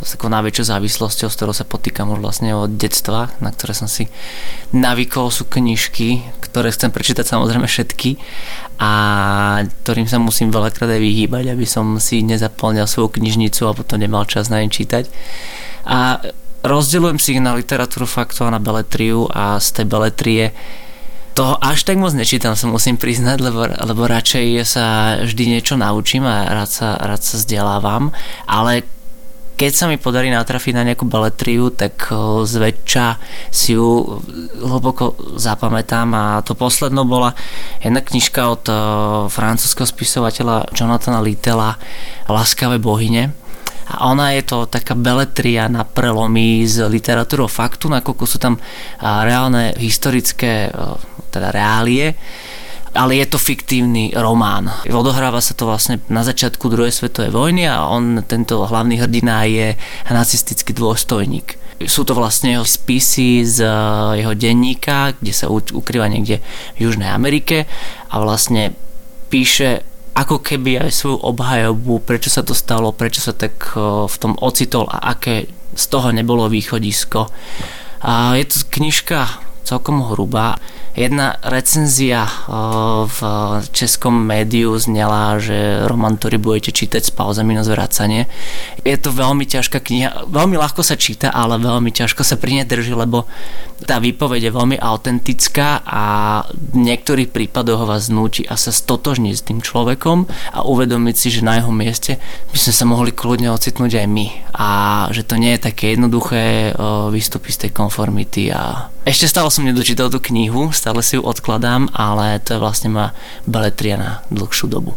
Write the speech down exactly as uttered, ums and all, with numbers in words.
s takou najväčšou závislosťou, s ktorou sa potýkam už vlastne od detstva, na ktoré som si navykol, sú knižky, ktoré chcem prečítať samozrejme všetky a ktorým sa musím veľakrát aj vyhýbať, aby som si nezaplňal svoju knižnicu a potom nemal čas na ne čítať. A rozdeľujem si ich na literatúru faktu a na beletriu a z tej beletrie toho až tak moc nečítam, sa musím priznať, lebo, lebo radšej sa vždy niečo naučím a rád sa, rád sa vzdelávam, ale keď sa mi podarí natrafiť na nejakú beletriu, tak zväčša si ju hlboko zapamätám a to poslednou bola jedna knižka od francúzskeho spisovateľa Jonathana Littella Laskavé bohyne. A ona je to taká beletria na prelomy s literatúrou faktu, nakoľko sú tam reálne historické teda reálie, ale je to fiktívny román. Odohráva sa to vlastne na začiatku druhej svetovej vojny a on, tento hlavný hrdina, je nacistický dôstojník. Sú to vlastne jeho spisy z jeho denníka, kde sa ukrýva niekde v Južnej Amerike a vlastne píše ako keby aj svoju obhajobu, prečo sa to stalo, prečo sa tak v tom ocitol a aké z toho nebolo východisko. A je to knižka celkom hrubá. Jedna recenzia v českom médiu znela, že román, ktorý budete čítať s pauzami na zvracanie. Je to veľmi ťažká kniha, veľmi ľahko sa číta, ale veľmi ťažko sa pri nej drží, lebo tá výpoveď je veľmi autentická a v niektorých prípadoch ho vás núti a sa stotožniť s tým človekom a uvedomiť si, že na jeho mieste by sme sa mohli kľudne ocitnúť aj my a že to nie je také jednoduché vystúpiť z tej konformity. A ešte stále som nedočítal tú knihu, stále si ju odkladám, ale to je vlastne moja beletria na dlhšiu dobu.